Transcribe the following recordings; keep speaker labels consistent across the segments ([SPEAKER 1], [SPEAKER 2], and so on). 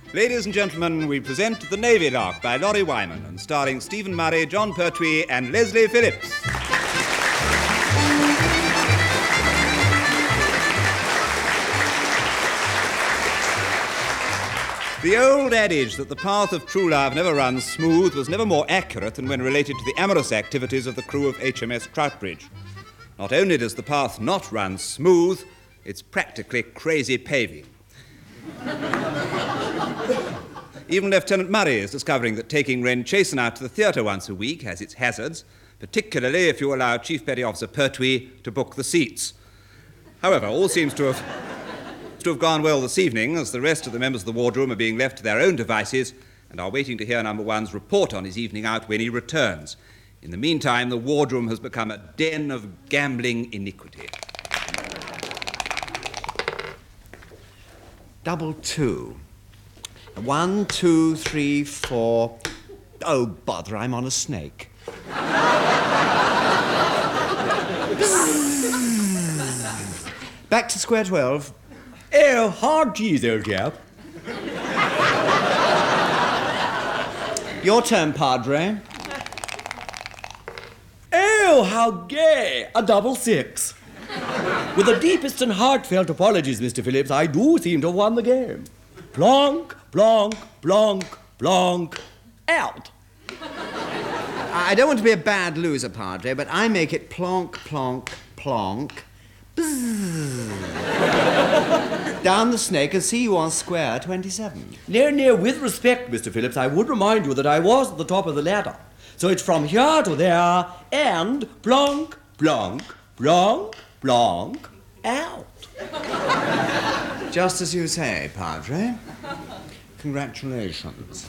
[SPEAKER 1] Ladies and gentlemen, we present The Navy Lark by Laurie Wyman and starring Stephen Murray, John Pertwee and Leslie Phillips. The old adage that the path of true love never runs smooth was never more accurate than when related to the amorous activities of the crew of HMS Troutbridge. Not only does the path not run smooth, it's practically crazy paving. Even Lieutenant Murray is discovering that taking Wren Chasen out to the theatre once a week has its hazards, particularly if you allow Chief Petty Officer Pertwee to book the seats. However, all seems to have gone well this evening, as the rest of the members of the wardroom are being left to their own devices and are waiting to hear number one's report on his evening out when he returns. In the meantime, the wardroom has become a den of gambling iniquity.
[SPEAKER 2] 222. 1, 2, 3, 4. Oh, bother, I'm on a snake. Back to square 12.
[SPEAKER 3] Oh, hard cheese, old chap.
[SPEAKER 2] Your turn, Padre.
[SPEAKER 3] Oh, how gay! A 6. With the deepest and heartfelt apologies, Mr. Phillips, I do seem to have won the game. Plonk, plonk, plonk, plonk, out.
[SPEAKER 2] I don't want to be a bad loser, Padre, but I make it plonk, plonk, plonk. Down the snake and see you on square 27.
[SPEAKER 3] Near, with respect, Mr. Phillips, I would remind you that I was at the top of the ladder. So it's from here to there, and plonk, plonk, plonk, plonk, out.
[SPEAKER 2] Just as you say, Padre. Congratulations.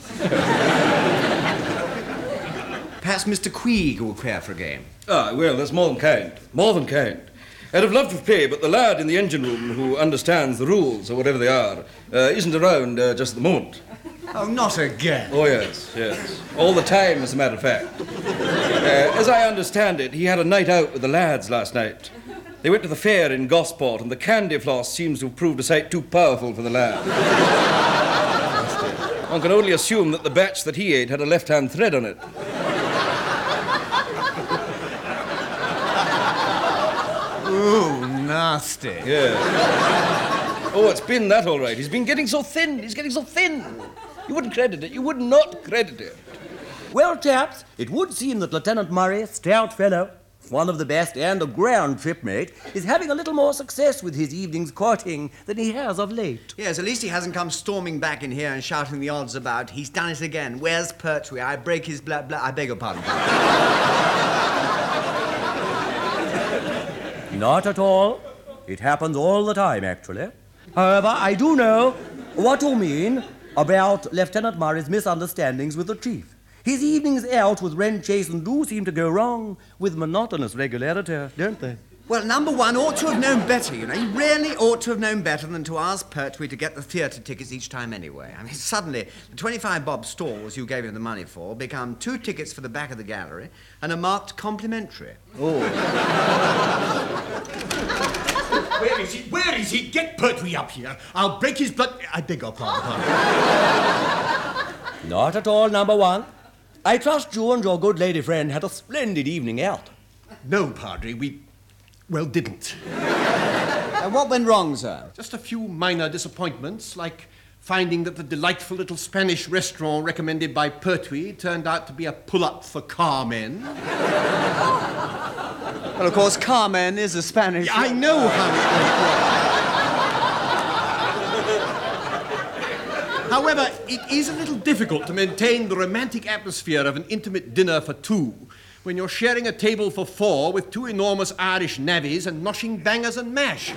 [SPEAKER 2] Perhaps Mr. Queeg will care for a game.
[SPEAKER 4] Well, that's more than kind. More than kind. I'd have loved to play, but the lad in the engine room who understands the rules, or whatever they are, isn't around just at the moment.
[SPEAKER 2] Oh, not again.
[SPEAKER 4] Oh, yes. All the time, as a matter of fact. As I understand it, he had a night out with the lads last night. They went to the fair in Gosport, and the candy floss seems to have proved a sight too powerful for the lad. One can only assume that the batch that he ate had a left-hand thread on it.
[SPEAKER 2] Ooh, nasty.
[SPEAKER 4] Yeah. Oh, it's been that all right. He's been getting so thin. You wouldn't credit it. You would not credit it.
[SPEAKER 3] Well, chaps, it would seem that Lieutenant Murray, stout fellow, one of the best and a grand shipmate, is having a little more success with his evening's courting than he has of late.
[SPEAKER 2] Yes, at least he hasn't come storming back in here and shouting the odds about. He's done it again. Where's Pertwee? I break his blah, blah. I beg your pardon.
[SPEAKER 3] Not at all. It happens all the time, actually. However, I do know what you mean about Lieutenant Murray's misunderstandings with the chief. His evenings out with Wren Chasen do seem to go wrong with monotonous regularity, don't they?
[SPEAKER 2] Well, number one ought to have known better, you know. He really ought to have known better than to ask Pertwee to get the theatre tickets each time anyway. I mean, suddenly, the 25 bob stalls you gave him the money for become 2 tickets for the back of the gallery and a marked complimentary.
[SPEAKER 3] Oh.
[SPEAKER 5] Where is he? Get Pertwee up here. I'll break his blood... I beg your pardon.
[SPEAKER 3] Not at all, number one. I trust you and your good lady friend had a splendid evening out.
[SPEAKER 5] No, Padre, we didn't.
[SPEAKER 2] What went wrong, sir?
[SPEAKER 5] Just a few minor disappointments, like finding that the delightful little Spanish restaurant recommended by Pertwee turned out to be a pull-up for Carmen.
[SPEAKER 2] Well, of course, Carmen is a Spanish...
[SPEAKER 5] I know how it went wrong. However, it is a little difficult to maintain the romantic atmosphere of an intimate dinner for 2 when you're sharing a table for 4 with 2 enormous Irish navvies and noshing bangers and mash.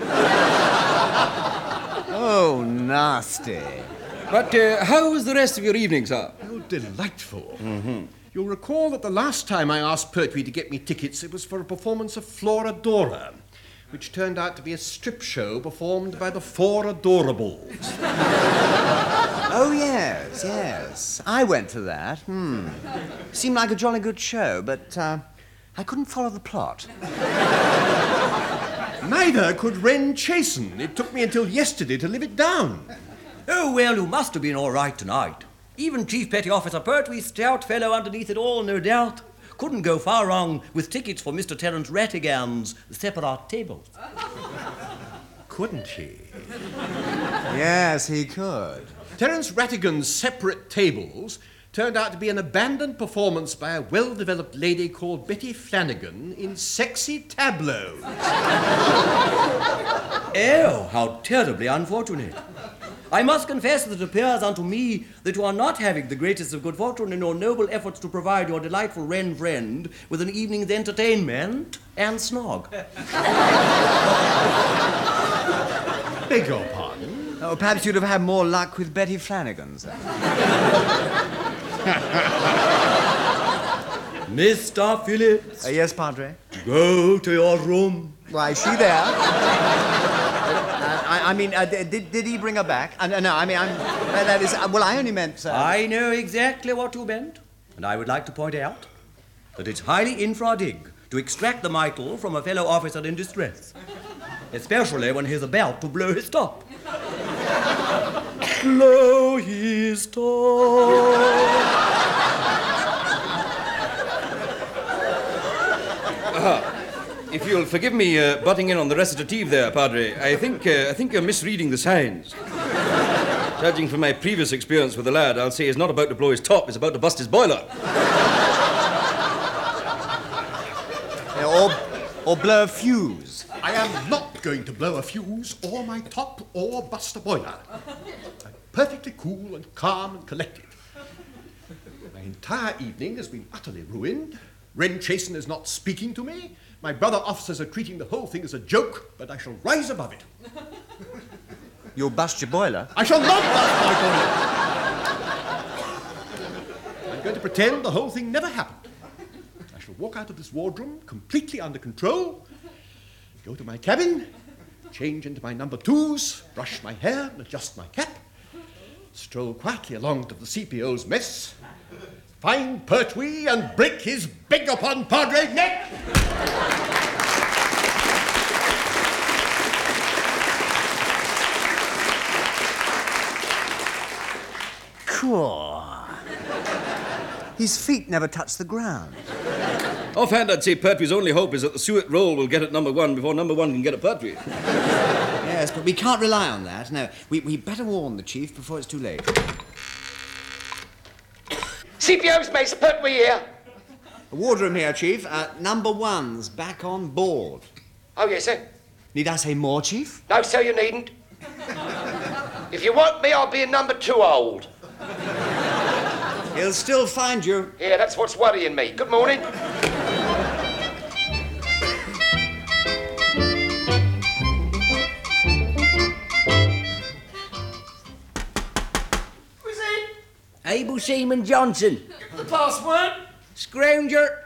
[SPEAKER 2] Oh, nasty.
[SPEAKER 4] But how was the rest of your evening, sir?
[SPEAKER 5] Oh, delightful. Mm-hmm. You'll recall that the last time I asked Pertwee to get me tickets, it was for a performance of Florodora, which turned out to be a strip show performed by the Four Adorables.
[SPEAKER 2] Oh, yes. I went to that. Seemed like a jolly good show, but I couldn't follow the plot.
[SPEAKER 5] Neither could Wren Chasen. It took me until yesterday to live it down.
[SPEAKER 3] Oh, well, you must have been all right tonight. Even Chief Petty Officer Pertwee, stout fellow underneath it all, no doubt. Couldn't go far wrong with tickets for Mr. Terence Rattigan's separate tables.
[SPEAKER 5] Couldn't he?
[SPEAKER 2] Yes, he could.
[SPEAKER 5] Terence Rattigan's separate tables turned out to be an abandoned performance by a well-developed lady called Betty Flanagan in sexy tableaux.
[SPEAKER 3] Oh, how terribly unfortunate. I must confess that it appears unto me that you are not having the greatest of good fortune in your noble efforts to provide your delightful wren friend with an evening's entertainment and snog.
[SPEAKER 5] Beg your pardon?
[SPEAKER 2] Oh, perhaps you'd have had more luck with Betty Flanagan, sir.
[SPEAKER 3] Mr. Phillips,
[SPEAKER 2] Yes, Padre?
[SPEAKER 3] go to your room.
[SPEAKER 2] Why, is she there? Did he bring her back? No, I mean, that is... well, I only meant...
[SPEAKER 3] I know exactly what you meant, and I would like to point out that it's highly infra-dig to extract the mitral from a fellow officer in distress, especially when he's about to blow his top. Blow his top.
[SPEAKER 4] If you'll forgive me butting in on the recitative there, Padre, I think you're misreading the signs. Judging from my previous experience with the lad, I'll say he's not about to blow his top, he's about to bust his boiler.
[SPEAKER 2] Or blow a fuse.
[SPEAKER 5] I am not going to blow a fuse or my top or bust a boiler. I'm perfectly cool and calm and collected. My entire evening has been utterly ruined. Wren Chasen is not speaking to me. My brother officers are treating the whole thing as a joke, but I shall rise above it.
[SPEAKER 2] You'll bust your boiler?
[SPEAKER 5] I shall not bust my boiler. I'm going to pretend the whole thing never happened. I shall walk out of this wardroom completely under control, go to my cabin, change into my number 2s, brush my hair and adjust my cap, stroll quietly along to the CPO's mess, find Pertwee and break his beg upon Padre neck.
[SPEAKER 2] Cool. His feet never touch the ground.
[SPEAKER 4] Offhand, I'd say Pertwee's only hope is that the suet roll will get at number 1 before number 1 can get at Pertwee.
[SPEAKER 2] Yes, but we can't rely on that. No, we better warn the chief before it's too late.
[SPEAKER 6] CPO's Mace Pertwee here.
[SPEAKER 2] The wardroom here, Chief. Number 1's back on board.
[SPEAKER 6] Oh, yes, sir.
[SPEAKER 2] Need I say more, Chief?
[SPEAKER 6] No, sir, you needn't. If you want me, I'll be in number 2 old.
[SPEAKER 2] He'll still find you.
[SPEAKER 6] Yeah, that's what's worrying me. Good morning.
[SPEAKER 7] Who's it?
[SPEAKER 8] Abel Seaman Johnson.
[SPEAKER 7] The password?
[SPEAKER 8] Scrounger.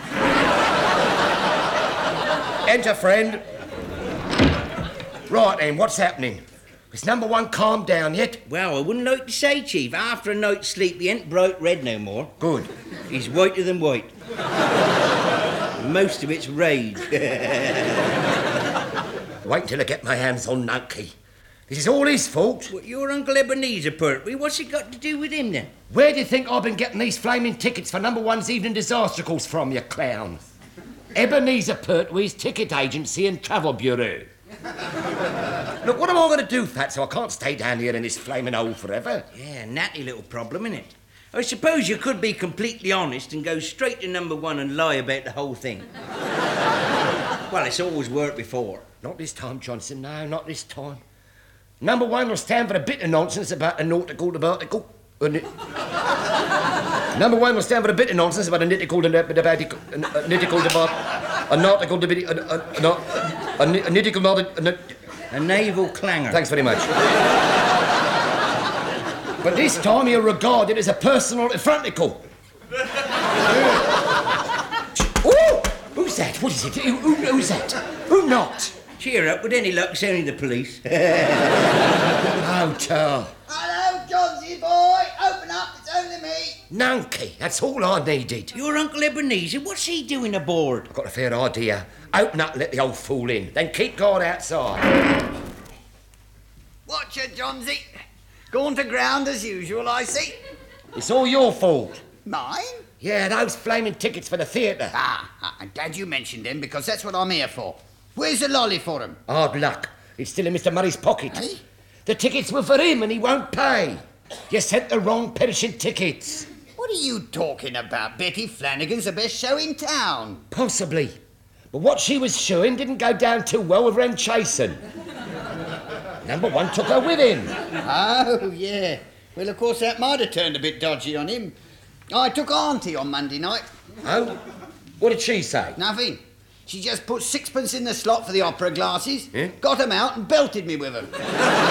[SPEAKER 6] Enter, friend. Right, then, what's happening? Is number 1 calmed down yet?
[SPEAKER 8] Well, I wouldn't like to say, Chief. After a night's sleep, he ain't bright red no more.
[SPEAKER 6] Good.
[SPEAKER 8] He's whiter than white. Most of it's rage.
[SPEAKER 6] Wait until I get my hands on Nunkey. This is all his fault.
[SPEAKER 8] What, your Uncle Ebenezer, Pertwee? What's it got to do with him, then?
[SPEAKER 6] Where do you think I've been getting these flaming tickets for number 1's evening disastricals from, you clown? Ebenezer Pertwee's ticket agency and travel bureau. Look, what am I going to do, Fat, so I can't stay down here in this flaming hole forever?
[SPEAKER 8] Yeah, natty little problem, innit? I suppose you could be completely honest and go straight to number 1 and lie about the whole thing. Well, it's always worked before.
[SPEAKER 6] Not this time, Johnson, no, not this time. Number 1 will stand for a bit of nonsense about a nautical debarticle. Number 1 will stand for a bit of nonsense about a nittical debarticle. A nittical debarticle. A nautical debarticle. A nittical not
[SPEAKER 8] A naval clanger.
[SPEAKER 6] Thanks very much. But this time he'll regard it as a personal affrontical. Oh! Who's that? What is it? Who's that? Who not?
[SPEAKER 8] Cheer up, with any luck, it's only the police.
[SPEAKER 6] Oh, Charles.
[SPEAKER 9] Hello, Johnsy boy. Open up, it's only me.
[SPEAKER 6] Nunkey, that's all I needed.
[SPEAKER 8] Your Uncle Ebenezer, what's he doing aboard?
[SPEAKER 6] I've got a fair idea. Open up and let the old fool in. Then keep guard outside.
[SPEAKER 9] Watch her, Johnsy. Gone to ground as usual, I see.
[SPEAKER 6] It's all your fault.
[SPEAKER 9] Mine?
[SPEAKER 6] Yeah, those flaming tickets for the theatre.
[SPEAKER 9] I'm glad you mentioned them, because that's what I'm here for. Where's the lolly for him?
[SPEAKER 6] Hard luck. It's still in Mr. Murray's pocket.
[SPEAKER 9] Eh?
[SPEAKER 6] The tickets were for him and he won't pay. You sent the wrong perishing tickets.
[SPEAKER 9] What are you talking about? Betty Flanagan's the best show in town.
[SPEAKER 6] Possibly. But what she was showing didn't go down too well with Ren Chasen. Number one took her with him.
[SPEAKER 9] Oh, yeah. Well, of course, that might have turned a bit dodgy on him. I took Auntie on Monday night.
[SPEAKER 6] Oh? What did she say?
[SPEAKER 9] Nothing. She just put sixpence in the slot for the opera glasses,
[SPEAKER 6] Yeah?
[SPEAKER 9] got 'em out and belted me with 'em.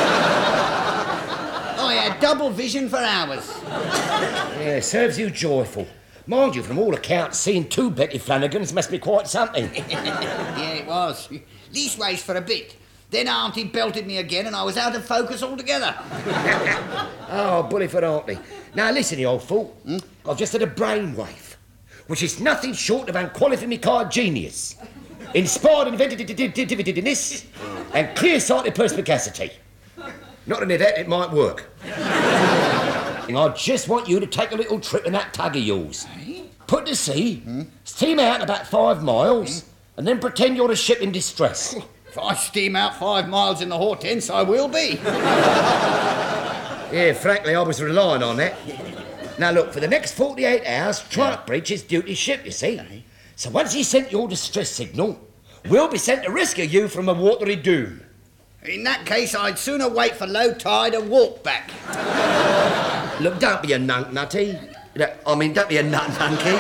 [SPEAKER 9] I had double vision for hours.
[SPEAKER 6] Yeah, serves you joyful. Mind you, from all accounts, seeing two Betty Flanagans must be quite something.
[SPEAKER 9] Yeah, it was. Leastways for a bit. Then Auntie belted me again and I was out of focus altogether.
[SPEAKER 6] Oh, bully for Auntie. Now listen, you old fool. I've just had a brainwave, which is nothing short of unqualified genius, inspired inventiveness, and clear-sighted perspicacity. Not only that, it might work. And I just want you to take a little trip in that tug of yours. Put to sea, steam out about 5 miles, and then pretend you're a ship in distress.
[SPEAKER 9] If I steam out 5 miles in the Hortense, I will be.
[SPEAKER 6] Yeah, frankly, I was relying on that. Now, look, for the next 48 hours, Troutbridge is due to ship, you see. So once he's sent your distress signal, we'll be sent to rescue you from a watery doom.
[SPEAKER 9] In that case, I'd sooner wait for low tide and walk back.
[SPEAKER 6] Look, don't be a nutty. Don't be a nutty.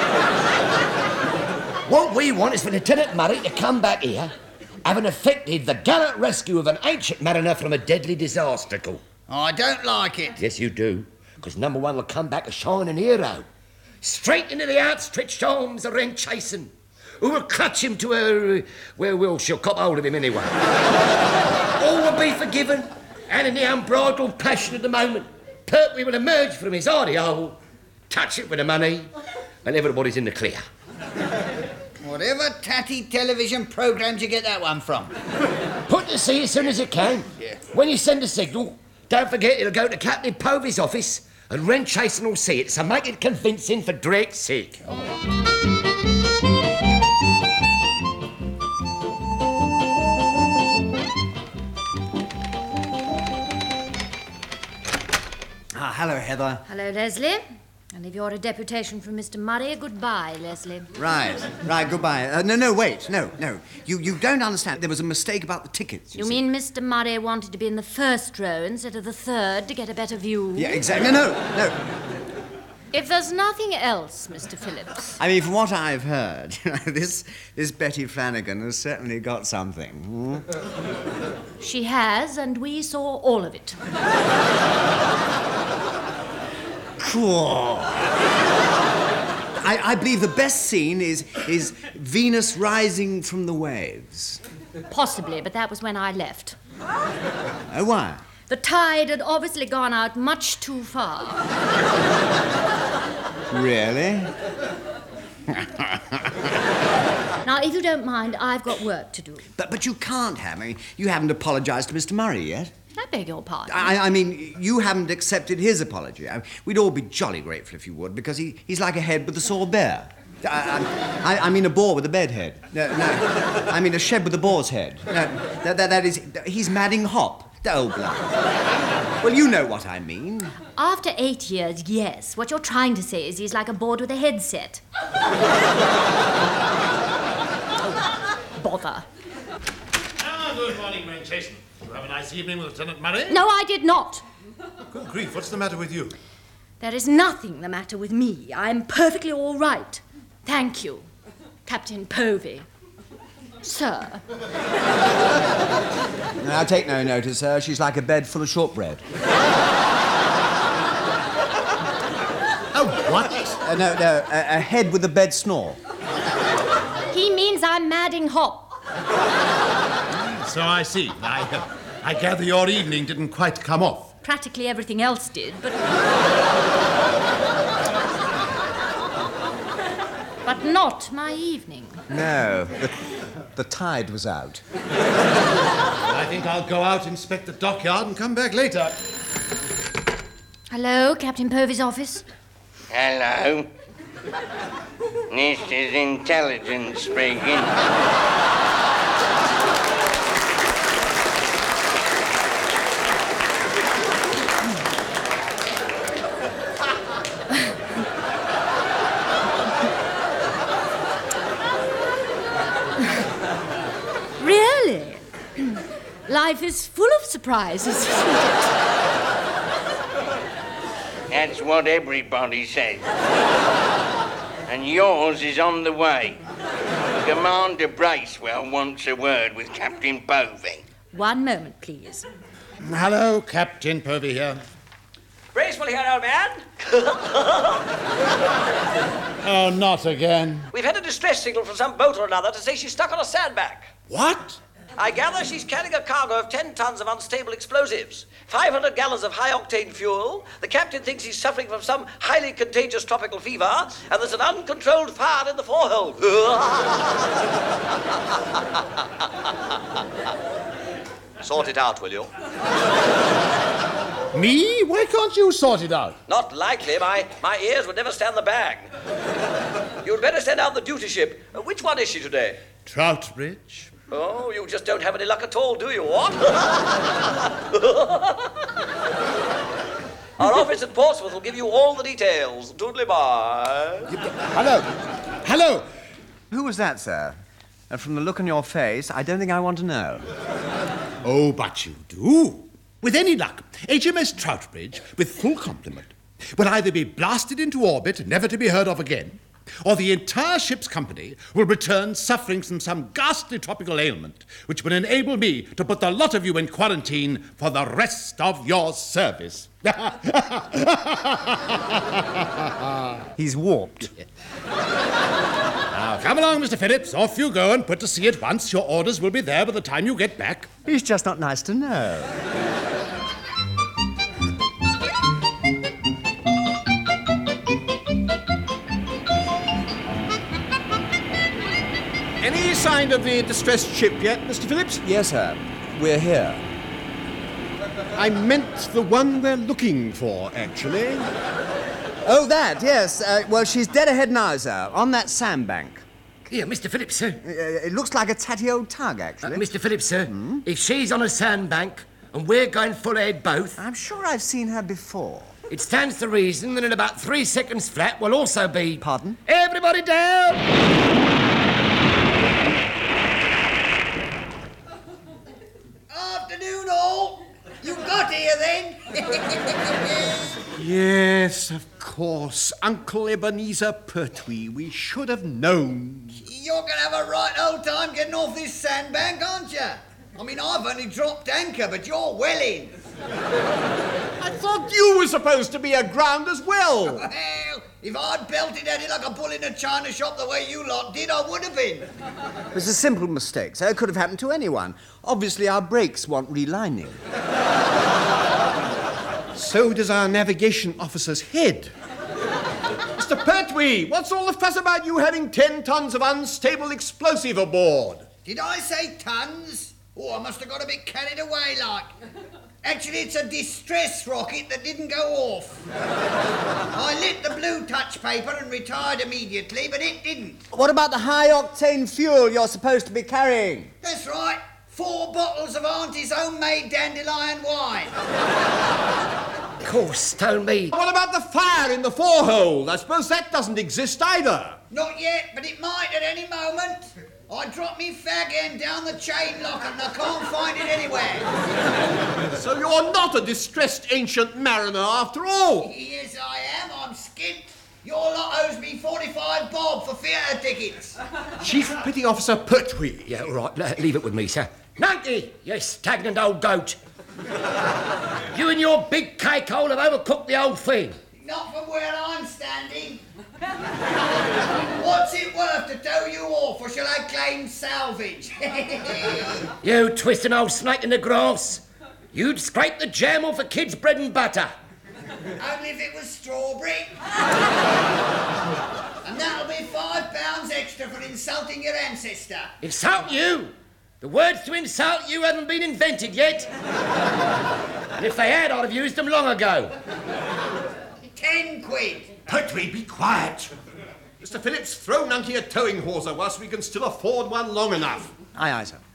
[SPEAKER 6] What we want is for Lieutenant Murray to come back here, having effected the gallant rescue of an ancient mariner from a deadly disastrical.
[SPEAKER 9] I don't like it.
[SPEAKER 6] Yes, you do, because number one will come back a shining hero, straight into the outstretched arms of Ren Chasen, who will clutch him to her... she'll cop hold of him anyway. All will be forgiven, and in the unbridled passion of the moment, Pertwee will emerge from his hardy hole, touch it with the money, and everybody's in the clear.
[SPEAKER 9] Whatever tatty television programmes you get that one from.
[SPEAKER 6] Put to sea as soon as you can.
[SPEAKER 9] Yeah.
[SPEAKER 6] When you send a signal, don't forget it'll go to Captain Povey's office, and Ren Chasen will see it, so make it convincing for Drake's sake.
[SPEAKER 2] Hello, Heather.
[SPEAKER 7] Hello, Leslie. And if you're a deputation from Mr. Murray, goodbye, Leslie.
[SPEAKER 2] Right, goodbye. No, wait, no. You don't understand. There was a mistake about the tickets.
[SPEAKER 7] You
[SPEAKER 2] see.
[SPEAKER 7] mean Mr. Murray wanted to be in the first row instead of the third to get a better view?
[SPEAKER 2] Yeah, exactly. No.
[SPEAKER 7] If there's nothing else, Mr. Phillips.
[SPEAKER 2] I mean, from what I've heard, this Betty Flanagan has certainly got something.
[SPEAKER 7] She has, and we saw all of it.
[SPEAKER 2] Cool. I believe the best scene is Venus rising from the waves.
[SPEAKER 7] Possibly, but that was when I left.
[SPEAKER 2] Oh, why?
[SPEAKER 7] The tide had obviously gone out much too far.
[SPEAKER 2] Really?
[SPEAKER 7] Now, if you don't mind, I've got work to do.
[SPEAKER 2] But you can't have. I mean, you haven't apologized to Mr. Murray yet.
[SPEAKER 7] I beg your pardon.
[SPEAKER 2] I mean, you haven't accepted his apology. We'd all be jolly grateful if you would, because he's like a head with a sore bear. I mean a boar with a bed head. No, I mean a shed with a boar's head. No, that is... He's Madding Hop. Oh, blood. Well, you know what I mean.
[SPEAKER 7] After 8 years, yes. What you're trying to say is he's like a board with a headset. Bother.
[SPEAKER 10] Good morning, Ren Chasen. You have a nice evening with Lieutenant Murray?
[SPEAKER 7] No, I did not.
[SPEAKER 10] Good grief, what's the matter with you?
[SPEAKER 7] There is nothing the matter with me. I'm perfectly all right. Thank you, Captain Povey. Sir.
[SPEAKER 2] I take no notice, sir. She's like a bed full of shortbread.
[SPEAKER 10] Oh, what?
[SPEAKER 2] No, a head with a bed snore.
[SPEAKER 7] He means I'm Madding Hop.
[SPEAKER 10] So I see. I gather your evening didn't quite come off.
[SPEAKER 7] Practically everything else did, but... but not my evening.
[SPEAKER 2] No, the tide was out.
[SPEAKER 10] I think I'll go out, inspect the dockyard, and come back later.
[SPEAKER 7] Hello, Captain Povey's office.
[SPEAKER 8] Hello. This is intelligence speaking.
[SPEAKER 7] Really? Life is full of surprises, isn't it?
[SPEAKER 8] That's what everybody says. And yours is on the way. Commander Bracewell wants a word with Captain Povey.
[SPEAKER 7] One moment, please.
[SPEAKER 10] Hello, Captain Povey here.
[SPEAKER 11] Bracewell here, old man.
[SPEAKER 10] Oh, not again.
[SPEAKER 11] We've had a distress signal from some boat or another to say she's stuck on a sandbank.
[SPEAKER 10] What?
[SPEAKER 11] I gather she's carrying a cargo of 10 tons of unstable explosives, 500 gallons of high-octane fuel. The captain thinks he's suffering from some highly contagious tropical fever, and there's an uncontrolled fire in the forehold. Sort it out, will you?
[SPEAKER 10] Me? Why can't you sort it out?
[SPEAKER 11] Not likely. My ears would never stand the bang. You'd better send out the duty ship. Which one is she today?
[SPEAKER 10] Troutbridge.
[SPEAKER 11] Oh, you just don't have any luck at all, do you, what? Our office at Portsmouth will give you all the details. Toodly-bye.
[SPEAKER 10] Hello.
[SPEAKER 2] Who was that, sir? And from the look on your face, I don't think I want to know.
[SPEAKER 10] Oh, but you do. With any luck, HMS Troutbridge, with full complement, will either be blasted into orbit, never to be heard of again, or the entire ship's company will return suffering from some ghastly tropical ailment which will enable me to put the lot of you in quarantine for the rest of your service.
[SPEAKER 2] He's warped.
[SPEAKER 10] Now, come along, Mr. Phillips. Off you go and put to sea at once. Your orders will be there by the time you get back.
[SPEAKER 2] He's just not nice to know.
[SPEAKER 5] Any sign of the distressed ship yet, Mr. Phillips?
[SPEAKER 2] Yes, sir. We're here.
[SPEAKER 5] I meant the one we're looking for, actually.
[SPEAKER 2] Oh, that, yes. Well, she's dead ahead now, sir, on that sandbank.
[SPEAKER 6] Here, Mr. Phillips, sir.
[SPEAKER 2] It looks like a tatty old tug, actually.
[SPEAKER 6] Mr. Phillips, sir, if she's on a sandbank and we're going full ahead both...
[SPEAKER 2] I'm sure I've seen her before.
[SPEAKER 6] It stands to reason that in about 3 seconds flat we'll also be...
[SPEAKER 2] Pardon?
[SPEAKER 6] Everybody down!
[SPEAKER 9] Afternoon, all. You got here, then?
[SPEAKER 5] Yes, of course. Uncle Ebenezer Pertwee. We should have known.
[SPEAKER 9] You're going to have a right old time getting off this sandbank, aren't you? I mean, I've only dropped anchor, but you're well in.
[SPEAKER 5] I thought you were supposed to be aground as well.
[SPEAKER 9] Well, if I'd belted at it like a bull in a china shop the way you lot did, I would have been.
[SPEAKER 2] It was a simple mistake, sir. It could have happened to anyone. Obviously, our brakes want relining.
[SPEAKER 5] So does our navigation officer's head. Mr. Pertwee, what's all the fuss about you having 10 tons of unstable explosive aboard?
[SPEAKER 9] Did I say tons? Oh, I must have got a bit carried away, like. Actually, it's a distress rocket that didn't go off. I lit the blue touch paper and retired immediately, but it didn't.
[SPEAKER 2] What about the high-octane fuel you're supposed to be carrying?
[SPEAKER 9] That's right. 4 bottles of Auntie's homemade dandelion wine.
[SPEAKER 6] Of course, told me.
[SPEAKER 5] What about the fire in the forehold? I suppose that doesn't exist either.
[SPEAKER 9] Not yet, but it might at any moment. I dropped me fag end down the chain locker and I can't find it anywhere.
[SPEAKER 5] So you're not a distressed ancient mariner after all?
[SPEAKER 9] Yes, I am. I'm skint. Your lot owes me 45 bob for theatre tickets.
[SPEAKER 5] Chief Petty Officer Pertwee.
[SPEAKER 6] Yeah, all right, leave it with me, sir. Nunky, you stagnant old goat. You and your big cake hole have overcooked the old thing.
[SPEAKER 9] Not from where I'm standing. What's it worth to tow you off, or shall I claim salvage?
[SPEAKER 6] You twisting old snake in the grass. You'd scrape the jam off a kid's bread and butter.
[SPEAKER 9] Only if it was strawberry. And that'll be £5 extra for insulting your ancestor.
[SPEAKER 6] Insult you? The words to insult you haven't been invented yet. And if they had, I'd have used them long ago.
[SPEAKER 9] 10 quid.
[SPEAKER 5] Pertwee, be quiet. Mr. Phillips, throw Nunky a towing hawser whilst we can still afford one long enough.
[SPEAKER 2] Aye, aye, sir.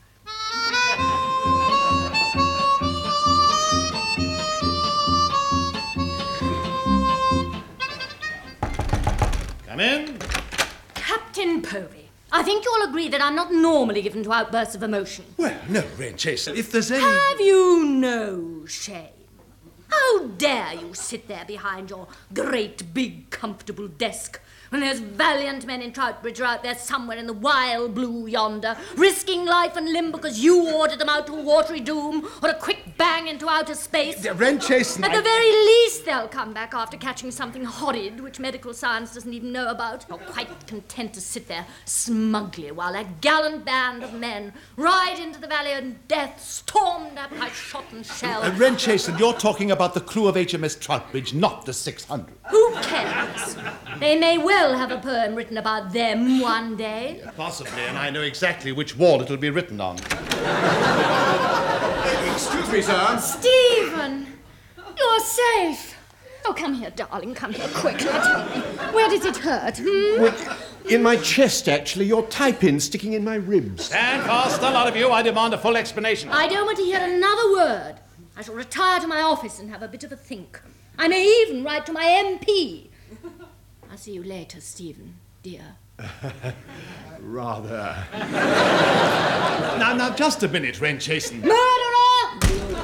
[SPEAKER 5] Come in.
[SPEAKER 7] Captain Povey, I think you'll agree that I'm not normally given to outbursts of emotion.
[SPEAKER 10] Well, no, Wren Chasen, if there's any...
[SPEAKER 7] Have you no shame? How dare you sit there behind your great, big, comfortable desk when those valiant men in Troutbridge are out there somewhere in the wild blue yonder, risking life and limb because you ordered them out to a watery doom or a quick bang into outer space?
[SPEAKER 10] Wren Chasen...
[SPEAKER 7] At the very least, they'll come back after catching something horrid which medical science doesn't even know about. You're quite content to sit there smugly while a gallant band of men ride into the valley of death, stormed up by shot and shell.
[SPEAKER 10] Wren Chasen, you're talking about the crew of HMS Troutbridge, not the 600.
[SPEAKER 7] Who cares? They may well have a poem written about them one day.
[SPEAKER 10] Possibly, and I know exactly which wall it'll be written on.
[SPEAKER 5] Excuse me, sir.
[SPEAKER 7] Stephen! You're safe. Oh, come here, darling, come here, quick. Tell me, where did it hurt,
[SPEAKER 5] In my chest, actually. Your tie-pin sticking in my ribs.
[SPEAKER 10] Stand fast, a lot of you. I demand a full explanation.
[SPEAKER 7] I don't want to hear another word. I shall retire to my office and have a bit of a think. I may even write to my MP. I'll see you later, Stephen, dear.
[SPEAKER 10] Rather. Now, just a minute, Wren Chasen.
[SPEAKER 7] Murderer!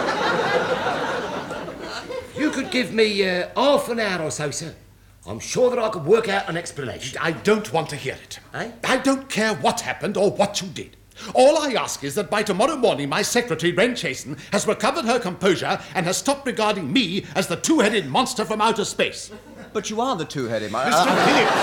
[SPEAKER 6] You could give me half an hour or so, sir. I'm sure that I could work out an explanation.
[SPEAKER 10] I don't want to hear it.
[SPEAKER 6] Eh?
[SPEAKER 10] I don't care what happened or what you did. All I ask is that by tomorrow morning my secretary, Wren Chasen, has recovered her composure and has stopped regarding me as the two-headed monster from outer space.
[SPEAKER 2] But you are the two-headed
[SPEAKER 10] Mr. Phillips!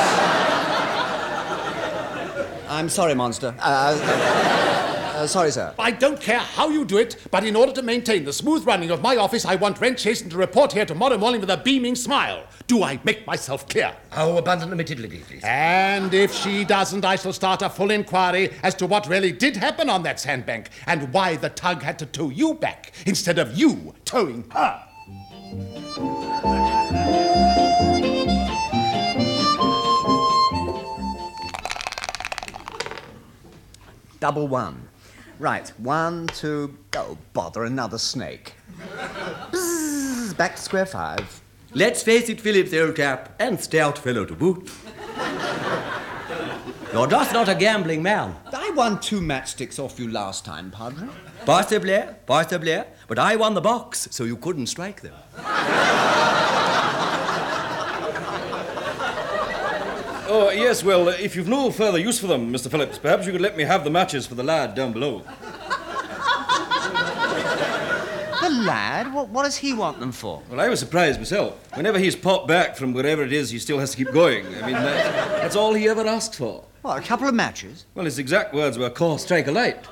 [SPEAKER 2] I'm sorry, monster. Sorry, sir.
[SPEAKER 10] I don't care how you do it, but in order to maintain the smooth running of my office, I want Wren Chasen to report here tomorrow morning with a beaming smile. Do I make myself clear?
[SPEAKER 6] Oh, abundantly, please.
[SPEAKER 10] And if she doesn't, I shall start a full inquiry as to what really did happen on that sandbank and why the tug had to tow you back instead of you towing her.
[SPEAKER 2] Double one. Right, 1, 2... Oh, bother, another snake. Bzzz, back to square 5.
[SPEAKER 3] Let's face it, Phillips, old chap, and stout fellow to boot. You're just not a gambling man.
[SPEAKER 2] I won 2 matchsticks off you last time, Padre.
[SPEAKER 3] Possibly, but I won the box, so you couldn't strike them.
[SPEAKER 4] Oh, yes, well, if you've no further use for them, Mr. Phillips, perhaps you could let me have the matches for the lad down below.
[SPEAKER 2] The lad? What does he want them for?
[SPEAKER 4] Well, I was surprised myself. Whenever he's popped back from wherever it is, he still has to keep going. I mean, that's all he ever asked for.
[SPEAKER 2] What, a couple of matches?
[SPEAKER 4] Well, his exact words were, "Call, strike a light."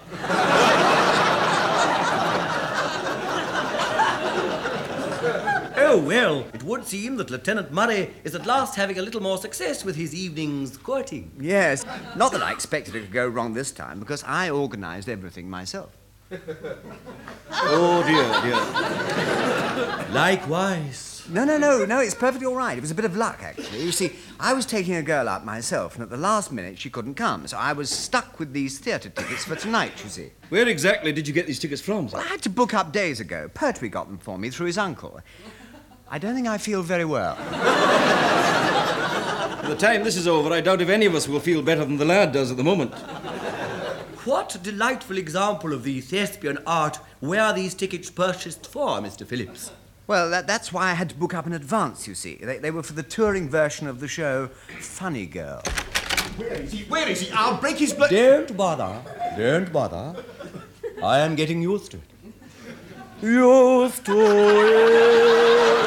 [SPEAKER 3] Oh, well, it would seem that Lieutenant Murray is at last having a little more success with his evening's courting.
[SPEAKER 2] Yes. Not that I expected it to go wrong this time, because I organised everything myself.
[SPEAKER 4] Oh, dear.
[SPEAKER 3] Likewise.
[SPEAKER 2] No, it's perfectly all right. It was a bit of luck, actually. You see, I was taking a girl out myself, and at the last minute she couldn't come, so I was stuck with these theatre tickets for tonight, you see.
[SPEAKER 4] Where exactly did you get these tickets from, sir?
[SPEAKER 2] Well, I had to book up days ago. Pertwee got them for me through his uncle. I don't think I feel very well.
[SPEAKER 4] By the time this is over, I doubt if any of us will feel better than the lad does at the moment.
[SPEAKER 3] What a delightful example of the thespian art were these tickets purchased for, Mr. Phillips?
[SPEAKER 2] Well, that's why I had to book up in advance, you see. They were for the touring version of the show Funny Girl.
[SPEAKER 5] Where is he? I'll break his blood.
[SPEAKER 3] Don't bother. I am getting used to it. Used to it.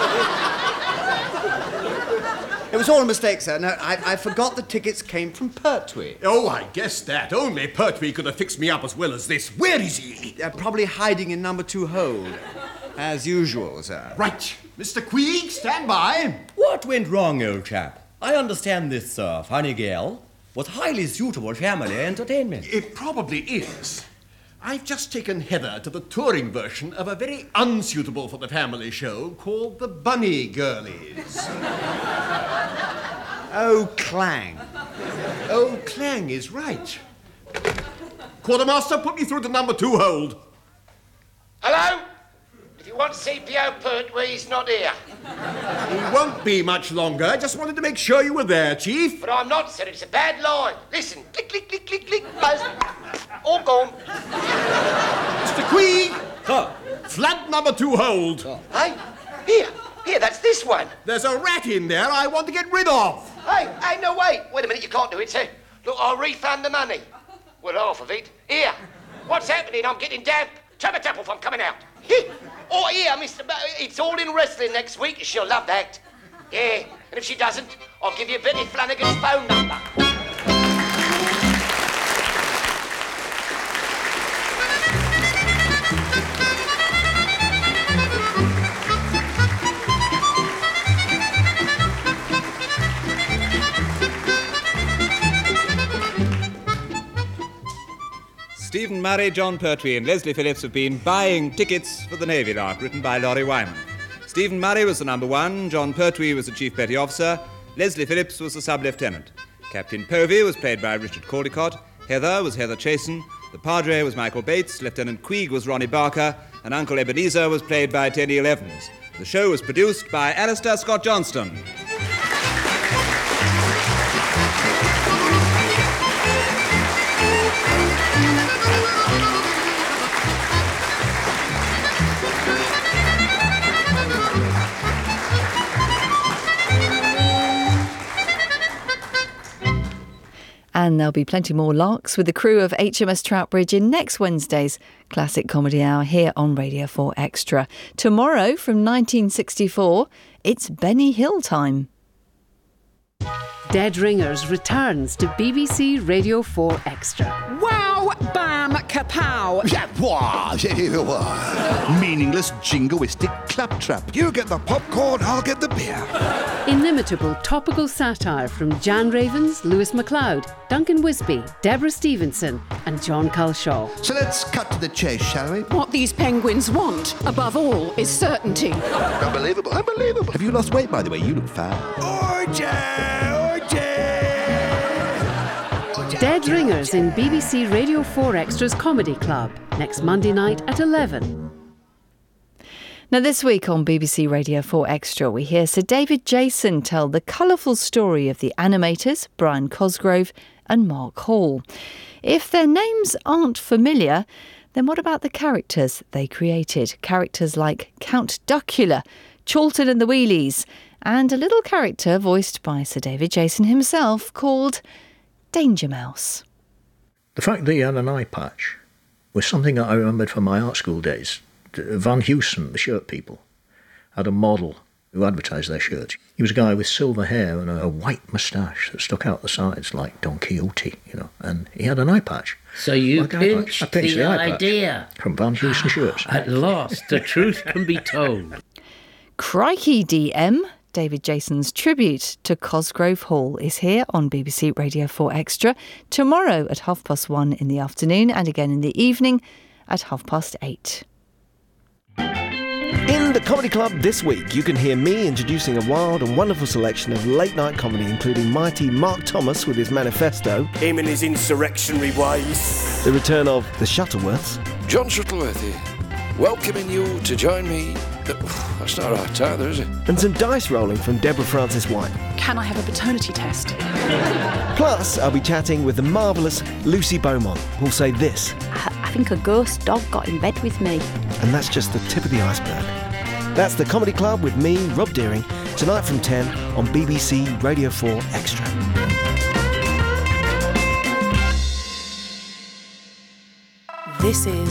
[SPEAKER 2] It was all a mistake, sir. No, I forgot the tickets came from Pertwee.
[SPEAKER 5] Oh, I guessed that. Only Pertwee could have fixed me up as well as this. Where is he?
[SPEAKER 2] Probably hiding in number 2 hold. As usual, sir.
[SPEAKER 5] Right. Mr. Queeg, stand by.
[SPEAKER 3] What went wrong, old chap? I understand this, Funny Girl was highly suitable family entertainment.
[SPEAKER 5] It probably is. I've just taken Heather to the touring version of a very unsuitable for the family show called The Bunny Girlies.
[SPEAKER 2] Oh, Clang.
[SPEAKER 5] Oh, Clang is right. Quartermaster, put me through to number 2 hold.
[SPEAKER 6] Hello? If you want CPO Pertwee, he's not here.
[SPEAKER 5] He won't be much longer. I just wanted to make sure you were there, Chief.
[SPEAKER 6] But I'm not, sir. It's a bad line. Listen. Click, click, click, click, click. Buzz. All gone.
[SPEAKER 5] Mr. Queeg!
[SPEAKER 4] Huh?
[SPEAKER 5] Flat number 2 hold.
[SPEAKER 6] Hey, here, that's this one.
[SPEAKER 5] There's a rat in there I want to get rid of.
[SPEAKER 6] Hey, no, wait. Wait a minute, you can't do it, sir. Look, I'll refund the money. Well, half of it. Here. What's happening? I'm getting damp. Trevor Temple from coming out. Oh, here, Mr. It's all in wrestling next week. She'll love that. Yeah, and if she doesn't, I'll give you Benny Flanagan's phone number.
[SPEAKER 1] Stephen Murray, John Pertwee and Leslie Phillips have been buying tickets for the Navy Lark, written by Laurie Wyman. Stephen Murray was the number 1, John Pertwee was the chief petty officer, Leslie Phillips was the sub-lieutenant. Captain Povey was played by Richard Caldecott, Heather was Heather Chasen, the Padre was Michael Bates, Lieutenant Queeg was Ronnie Barker, and Uncle Ebenezer was played by Teddy Elevens. The show was produced by Alistair Scott Johnston.
[SPEAKER 12] And there'll be plenty more larks with the crew of HMS Troutbridge in next Wednesday's Classic Comedy Hour here on Radio 4 Extra. Tomorrow from 1964, it's Benny Hill time.
[SPEAKER 13] Dead Ringers returns to BBC Radio 4 Extra.
[SPEAKER 14] Wow, bam, kapow.
[SPEAKER 15] Yeah, meaningless, jingoistic claptrap. You get the popcorn, I'll get the beer.
[SPEAKER 13] Inimitable topical satire from Jan Ravens, Lewis MacLeod, Duncan Wisby, Deborah Stevenson and John Culshaw.
[SPEAKER 15] So let's cut to the chase, shall we?
[SPEAKER 14] What these penguins want, above all, is certainty.
[SPEAKER 15] Unbelievable. Have you lost weight, by the way? You look fat.
[SPEAKER 13] Dead Ringers in BBC Radio 4 Extra's Comedy Club, next Monday night at 11.
[SPEAKER 12] Now this week on BBC Radio 4 Extra, we hear Sir David Jason tell the colourful story of the animators Brian Cosgrove and Mark Hall. If their names aren't familiar, then what about the characters they created? Characters like Count Duckula, Chorlton and the Wheelies, and a little character voiced by Sir David Jason himself called Danger Mouse.
[SPEAKER 16] The fact that he had an eye patch was something that I remembered from my art school days. Van Heusen, the shirt people, had a model who advertised their shirts. He was a guy with silver hair and a white moustache that stuck out the sides like Don Quixote, and he had an eye patch.
[SPEAKER 17] So you pinched the idea
[SPEAKER 16] from Van Heusen shirts.
[SPEAKER 17] At last, the truth can be told.
[SPEAKER 12] Crikey, DM! David Jason's tribute to Cosgrove Hall is here on BBC Radio 4 Extra tomorrow at 1:30 in the afternoon and again in the evening at 8:30.
[SPEAKER 18] In the Comedy Club this week, you can hear me introducing a wild and wonderful selection of late-night comedy, including mighty Mark Thomas with his manifesto,
[SPEAKER 19] him and his insurrectionary ways,
[SPEAKER 18] the return of the Shuttleworths,
[SPEAKER 20] John Shuttleworth here, welcoming you to join me. That's not right either, is it?
[SPEAKER 18] And some dice rolling from Deborah Francis White.
[SPEAKER 14] Can I have a paternity test?
[SPEAKER 18] Plus, I'll be chatting with the marvellous Lucy Beaumont, who'll say this.
[SPEAKER 21] I think a ghost dog got in bed with me.
[SPEAKER 18] And that's just the tip of the iceberg. That's the Comedy Club with me, Rob Deering, tonight from 10 on BBC Radio 4 Extra.
[SPEAKER 14] This is